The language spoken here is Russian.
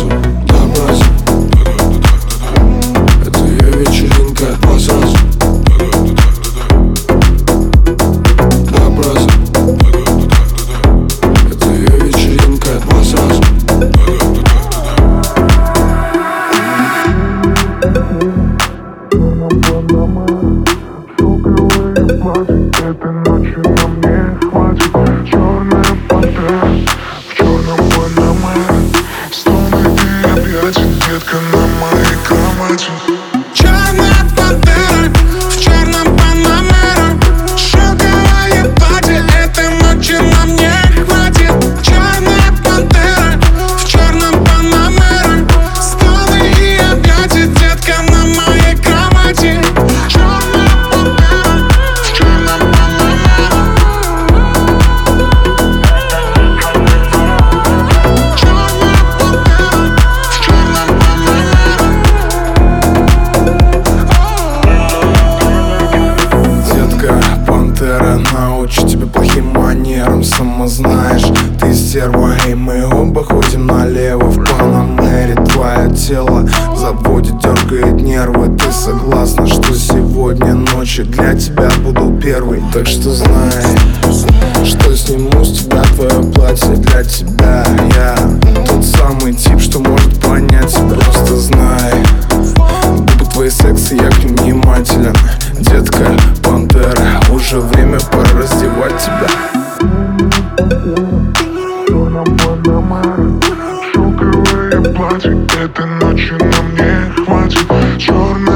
сразу, да брось. Это ее вечеринка, два сразу, да брось. Это ее вечеринка, два сразу. Этой ночи на мне хватит. Черная пантера в черном панамере. Стоны и объятия, детка, на моей кровати. Черная пантера в черном панамере. Шелковое платье, этой ночи на мне хватит. Черная пантера в черном панамере. Стоны и объятия, детка, на моей кровати. Научу тебя плохим манерам, сама знаешь, ты стерва, и мы оба ходим налево в Панамере. Твое тело заводит, дергает нервы. Ты согласна, что сегодня ночью для тебя буду первый? Так что знай, что сниму с тебя твое платье для тебя. Я тот самый тип, что может понять. Просто знай, губы твои секси, я к ним внимателен. Детка, пантера, уже время, пора раздевать тебя. Шелковое платье, этой ночи на мне хватит. Черная